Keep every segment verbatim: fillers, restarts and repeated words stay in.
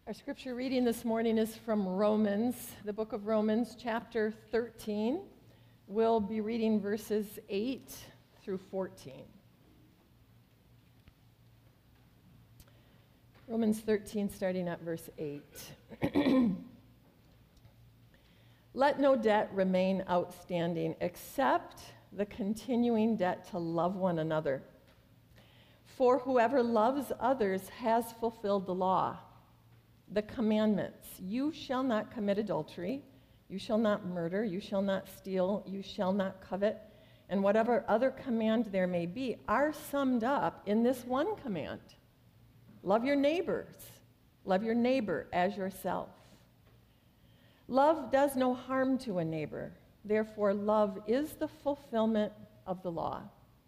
Our scripture reading this morning is from Romans, the book of Romans, chapter thirteen. We'll be reading verses eight through fourteen. Romans thirteen, starting at verse eight. Let no debt remain outstanding except the continuing debt to love one another. For whoever loves others has fulfilled the law. The commandments: you shall not commit adultery, you shall not murder, you shall not steal, you shall not covet, and whatever other command there may be are summed up in this one command: love your neighbors, love your neighbor as yourself. Love does no harm to a neighbor, therefore love is the fulfillment of the law.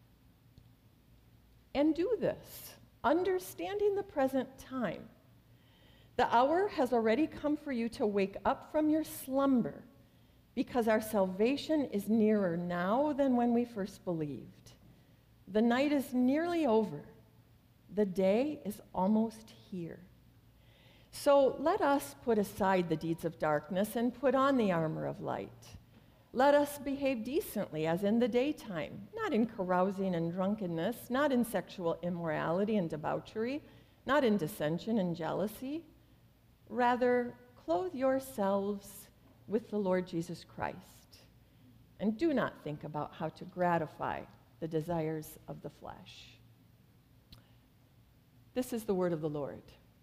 And do this, understanding the present time. The hour has already come for you to wake up from your slumber, because our salvation is nearer now than when we first believed. The night is nearly over. The day is almost here. So let us put aside the deeds of darkness and put on the armor of light. Let us behave decently as in the daytime, not in carousing and drunkenness, not in sexual immorality and debauchery, not in dissension and jealousy. Rather, clothe yourselves with the Lord Jesus Christ, and do not think about how to gratify the desires of the flesh. This is the word of the Lord.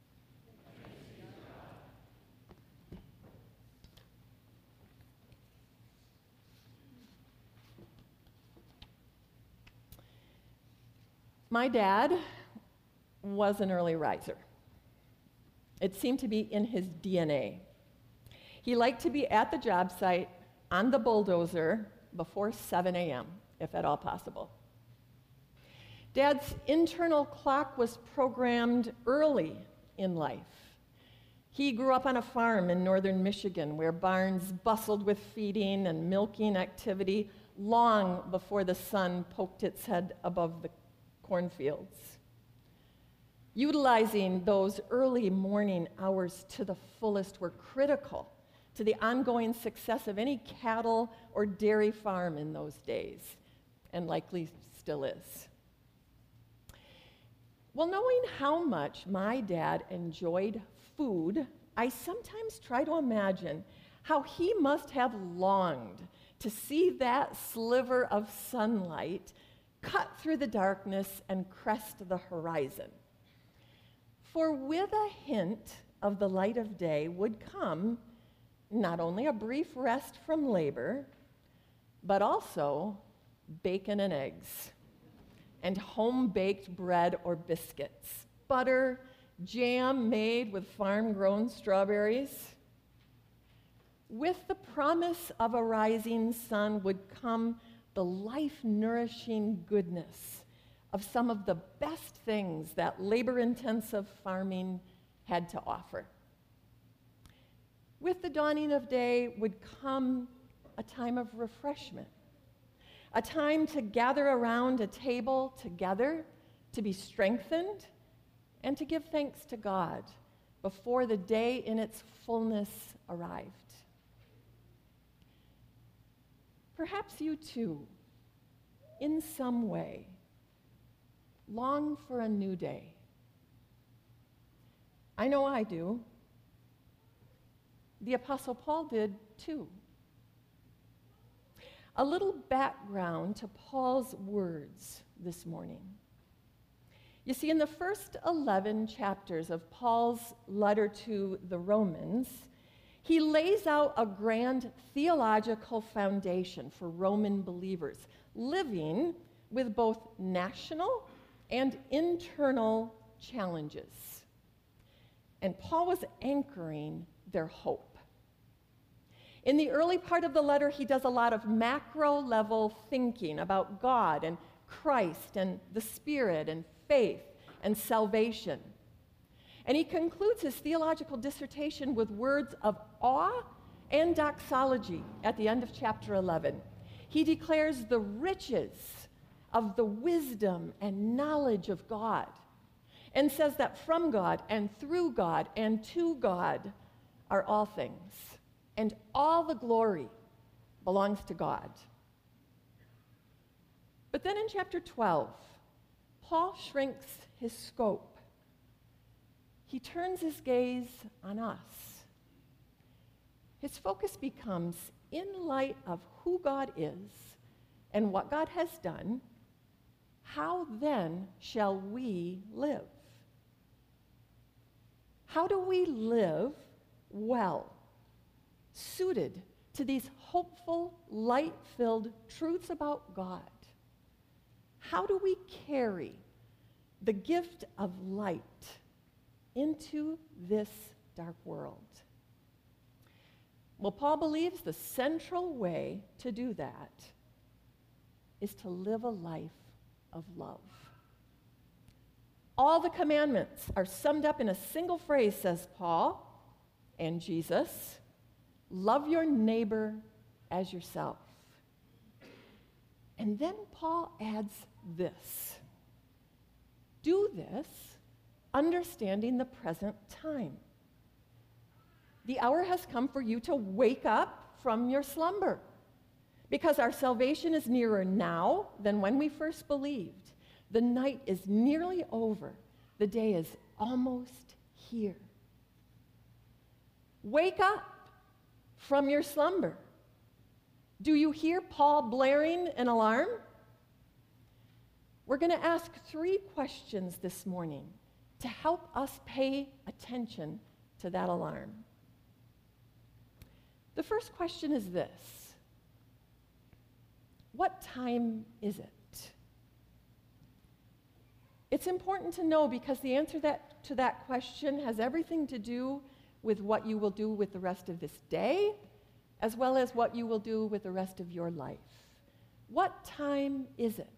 My dad was an early riser. It seemed to be in his D N A. He liked to be at the job site on the bulldozer before seven a.m., if at all possible. Dad's internal clock was programmed early in life. He grew up on a farm in northern Michigan where barns bustled with feeding and milking activity long before the sun poked its head above the cornfields. Utilizing those early morning hours to the fullest were critical to the ongoing success of any cattle or dairy farm in those days, and likely still is. Well, knowing how much my dad enjoyed food, I sometimes try to imagine how he must have longed to see that sliver of sunlight cut through the darkness and crest the horizon. For with a hint of the light of day would come not only a brief rest from labor, but also bacon and eggs, and home-baked bread or biscuits, butter, jam made with farm-grown strawberries. With the promise of a rising sun would come the life-nourishing goodness of some of the best things that labor-intensive farming had to offer. With the dawning of day would come a time of refreshment, a time to gather around a table together, to be strengthened, and to give thanks to God before the day in its fullness arrived. Perhaps you too, in some way, long for a new day. I know I do. The Apostle Paul did too. A little background to Paul's words this morning. You see, in the first eleven chapters of Paul's letter to the Romans, he lays out a grand theological foundation for Roman believers living with both national and internal challenges. And Paul was anchoring their hope. In the early part of the letter, he does a lot of macro-level thinking about God and Christ and the Spirit and faith and salvation. And he concludes his theological dissertation with words of awe and doxology at the end of chapter eleven. He declares the riches of the wisdom and knowledge of God and says that from God and through God and to God are all things, and all the glory belongs to God. But then in chapter twelve, Paul shrinks his scope. He turns his gaze on us. His focus becomes, in light of who God is and what God has done, how then shall we live? How do we live well, suited to these hopeful, light-filled truths about God? How do we carry the gift of light into this dark world? Well, Paul believes the central way to do that is to live a life of love. All the commandments are summed up in a single phrase, says Paul and Jesus: love your neighbor as yourself. And then Paul adds this: do this understanding the present time. The hour has come for you to wake up from your slumber, because our salvation is nearer now than when we first believed. The night is nearly over. The day is almost here. Wake up from your slumber. Do you hear Paul blaring an alarm? We're going to ask three questions this morning to help us pay attention to that alarm. The first question is this: what time is it? It's important to know, because the answer that, to that question has everything to do with what you will do with the rest of this day, as well as what you will do with the rest of your life. What time is it?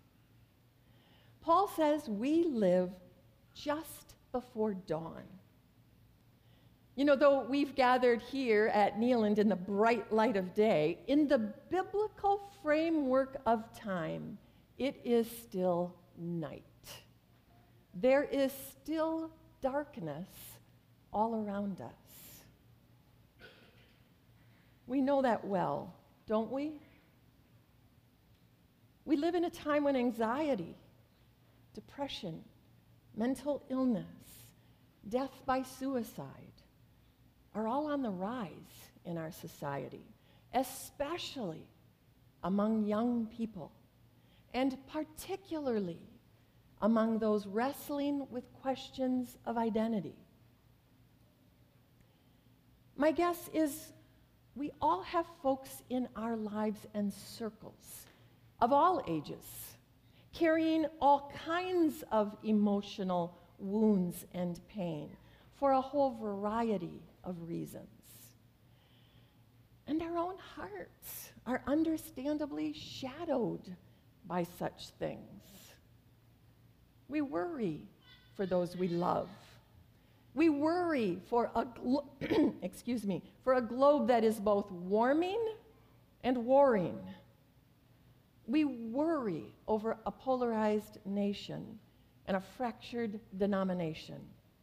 Paul says we live just before dawn. You know, though we've gathered here at Neeland in the bright light of day, in the biblical framework of time, it is still night. There is still darkness all around us. We know that well, don't we? We live in a time when anxiety, depression, mental illness, death by suicide are all on the rise in our society, especially among young people, and particularly among those wrestling with questions of identity. My guess is we all have folks in our lives and circles of all ages, carrying all kinds of emotional wounds and pain for a whole variety of reasons. And our own hearts are understandably shadowed by such things. We worry for those we love. We worry for a glo- excuse me, for a globe that is both warming and warring. We worry over a polarized nation and a fractured denomination.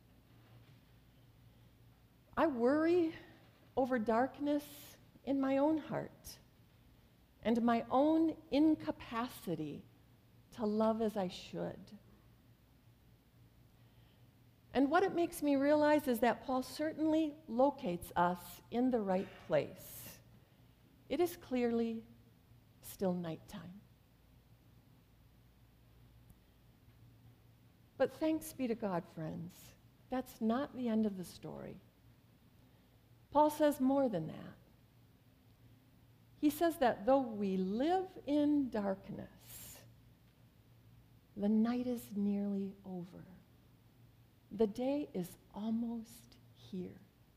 I worry over darkness in my own heart and my own incapacity to love as I should. And what it makes me realize is that Paul certainly locates us in the right place. It is clearly still nighttime. But thanks be to God, friends, that's not the end of the story. Paul says more than that. He says that though we live in darkness, the night is nearly over. The day is almost here.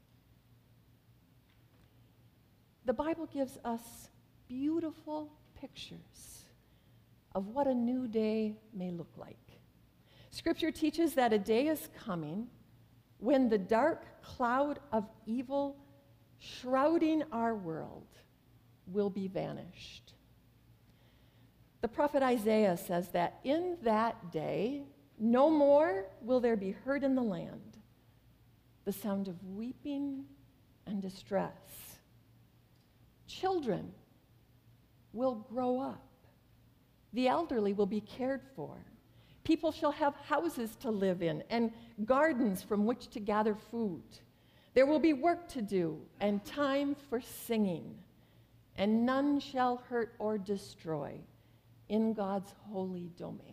The Bible gives us beautiful pictures of what a new day may look like. Scripture teaches that a day is coming when the dark cloud of evil shrouding our world will be vanished. The prophet Isaiah says that in that day, No more will there be heard in the land the sound of weeping and distress. Children will grow up. The elderly will be cared for. People shall have houses to live in and gardens from which to gather food. There will be work to do and time for singing, and none shall hurt or destroy in God's holy domain.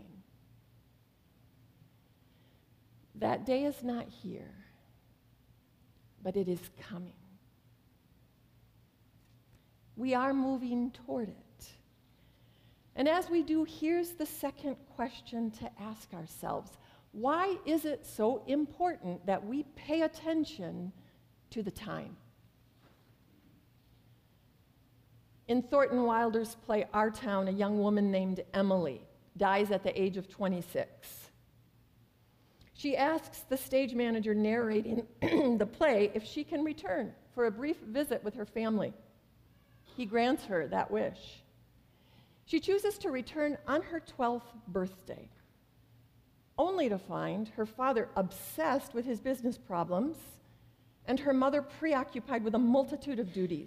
That day is not here, but it is coming. We are moving toward it. And as we do, here's the second question to ask ourselves. Why is it so important that we pay attention to the time? In Thornton Wilder's play Our Town, a young woman named Emily dies at the age of twenty-six. She asks the stage manager narrating the play if she can return for a brief visit with her family. He grants her that wish. She chooses to return on her twelfth birthday, only to find her father obsessed with his business problems and her mother preoccupied with a multitude of duties.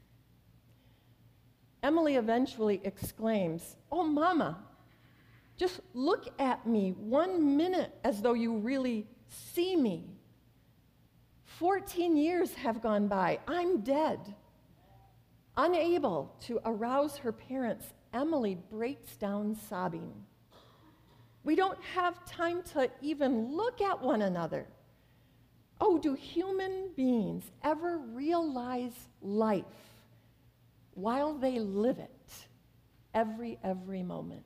Emily eventually exclaims, "Oh, Mama, just look at me one minute as though you really see me. Fourteen years have gone by. I'm dead." Unable to arouse her parents, Emily breaks down sobbing. We don't have time to even look at one another. Oh, do human beings ever realize life while they live it every, every moment?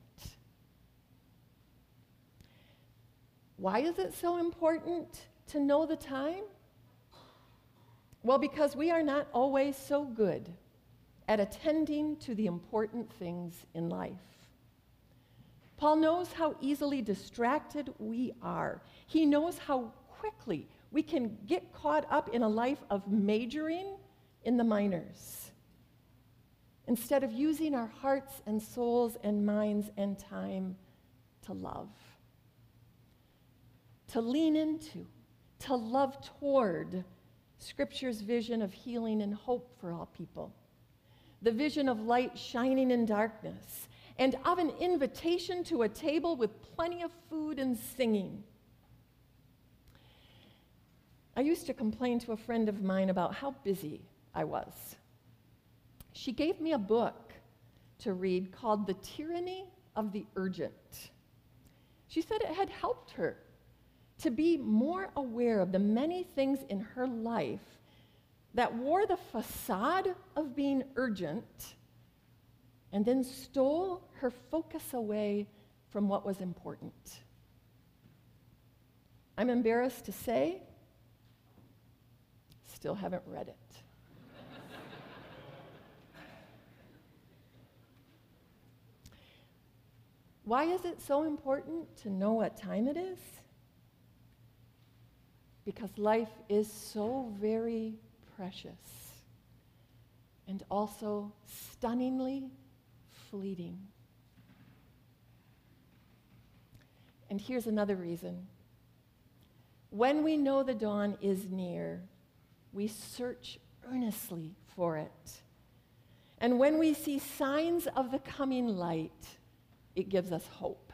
Why is it so important to know the time? Well, because we are not always so good at attending to the important things in life. Paul knows how easily distracted we are. He knows how quickly we can get caught up in a life of majoring in the minors, instead of using our hearts and souls and minds and time to love, to lean into, to love toward Scripture's vision of healing and hope for all people, the vision of light shining in darkness, and of an invitation to a table with plenty of food and singing. I used to complain to a friend of mine about how busy I was. She gave me a book to read called The Tyranny of the Urgent. She said it had helped her to be more aware of the many things in her life that wore the facade of being urgent and then stole her focus away from what was important. I'm embarrassed to say, still haven't read it. Why is it so important to know what time it is? Because life is so very precious and also stunningly fleeting. And here's another reason. When we know the dawn is near, we search earnestly for it. And when we see signs of the coming light, it gives us hope.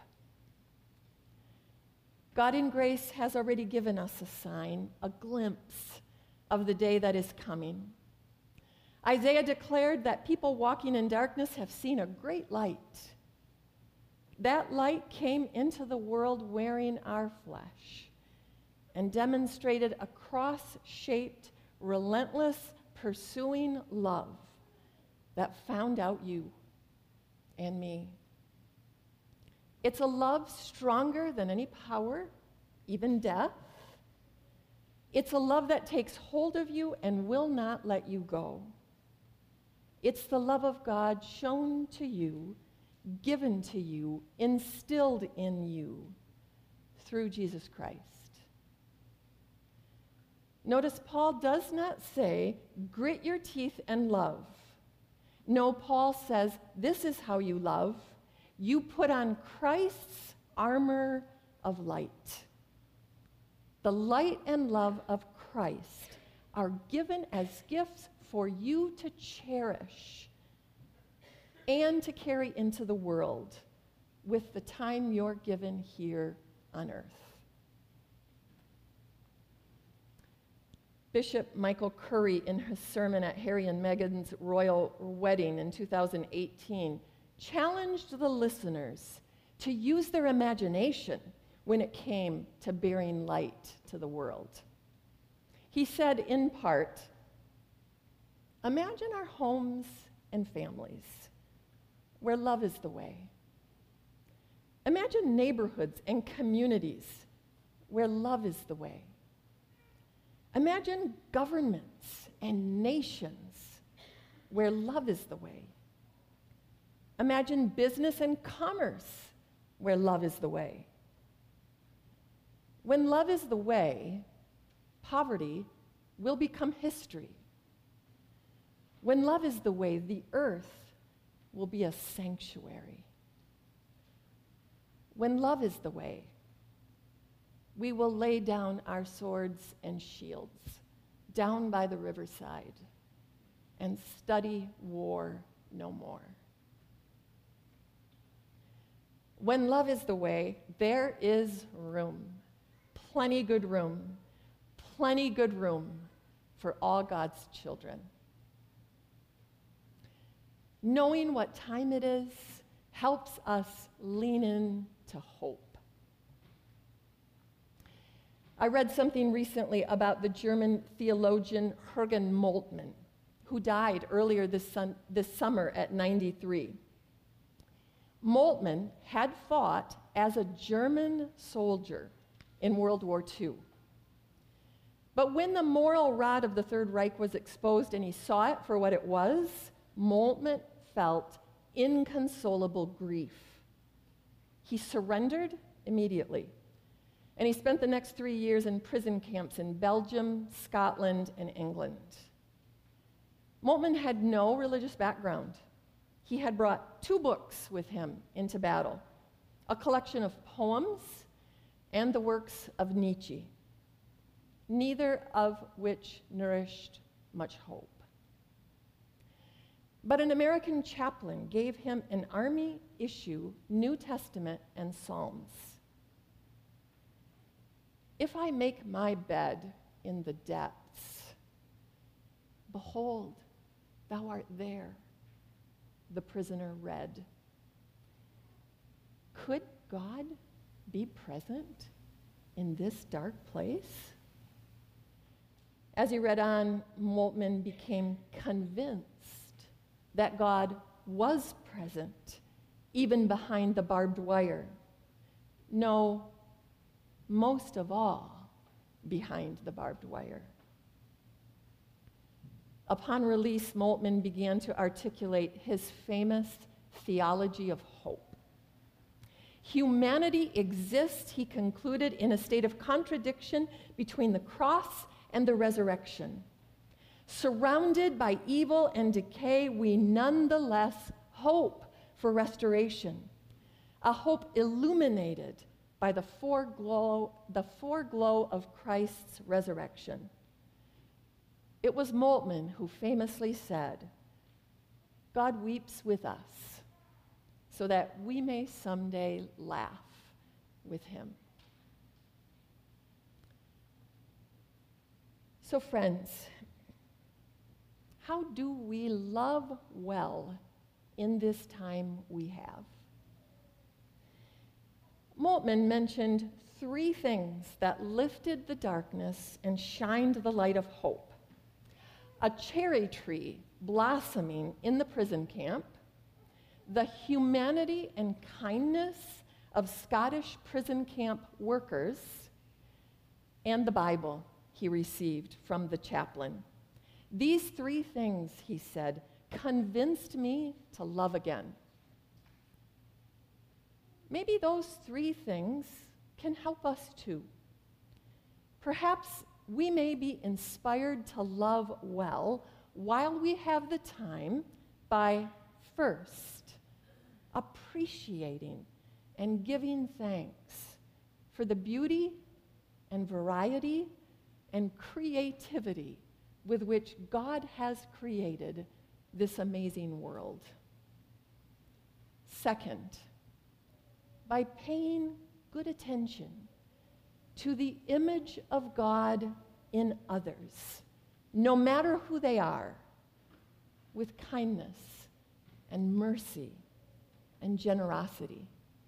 God in grace has already given us a sign, a glimpse of the day that is coming. Isaiah declared that people walking in darkness have seen a great light. That light came into the world wearing our flesh and demonstrated a cross-shaped, relentless, pursuing love that found out you and me. It's a love stronger than any power, even death. It's a love that takes hold of you and will not let you go. It's the love of God shown to you, given to you, instilled in you through Jesus Christ. Notice Paul does not say, grit your teeth and love. No, Paul says, this is how you love. You put on Christ's armor of light. The light and love of Christ are given as gifts for you to cherish and to carry into the world with the time you're given here on earth. Bishop Michael Curry, in his sermon at Harry and Meghan's royal wedding in two thousand eighteen, challenged the listeners to use their imagination when it came to bearing light to the world. He said, in part, imagine our homes and families where love is the way. Imagine neighborhoods and communities where love is the way. Imagine governments and nations where love is the way. Imagine business and commerce where love is the way. When love is the way, poverty will become history. When love is the way, the earth will be a sanctuary. When love is the way, we will lay down our swords and shields down by the riverside and study war no more. When love is the way, there is room, plenty good room, plenty good room for all God's children. Knowing what time it is helps us lean in to hope. I read something recently about the German theologian Jürgen Moltmann, who died earlier this, sun, this summer at ninety-three. Moltmann had fought as a German soldier in World War Two. But when the moral rot of the Third Reich was exposed and he saw it for what it was, Moltmann felt inconsolable grief. He surrendered immediately. And he spent the next three years in prison camps in Belgium, Scotland, and England. Moltmann had no religious background. He had brought two books with him into battle, a collection of poems and the works of Nietzsche, neither of which nourished much hope. But an American chaplain gave him an army-issue New Testament and Psalms. If I make my bed in the depths, behold, thou art there, the prisoner read. Could God be present in this dark place? As he read on, Moltmann became convinced that God was present, even behind the barbed wire. No, most of all, behind the barbed wire. Upon release, Moltmann began to articulate his famous theology of hope. Humanity exists, he concluded, in a state of contradiction between the cross and the resurrection. Surrounded by evil and decay, we nonetheless hope for restoration, a hope illuminated by the foreglow, the foreglow of Christ's resurrection. It was Moltmann who famously said, God weeps with us so that we may someday laugh with him. So friends, how do we love well in this time we have? Moltmann mentioned three things that lifted the darkness and shined the light of hope. A cherry tree blossoming in the prison camp, the humanity and kindness of Scottish prison camp workers, and the Bible he received from the chaplain. These three things, he said, convinced me to love again. Maybe those three things can help us too. Perhaps we may be inspired to love well while we have the time by first appreciating and giving thanks for the beauty and variety and creativity with which God has created this amazing world. Second, by paying good attention to the image of God in others, no matter who they are, with kindness and mercy and generosity.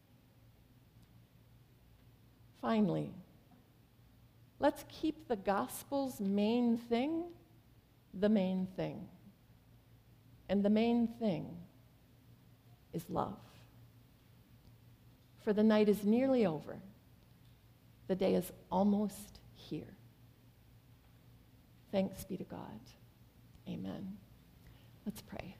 Finally, let's keep the gospel's main thing the main thing. And the main thing is love. For the night is nearly over. The day is almost here. Thanks be to God. Amen. Let's pray.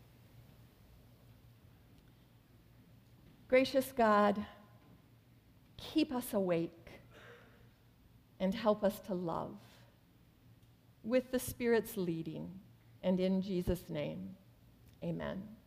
Gracious God, keep us awake and help us to love with the Spirit's leading. And in Jesus' name, amen.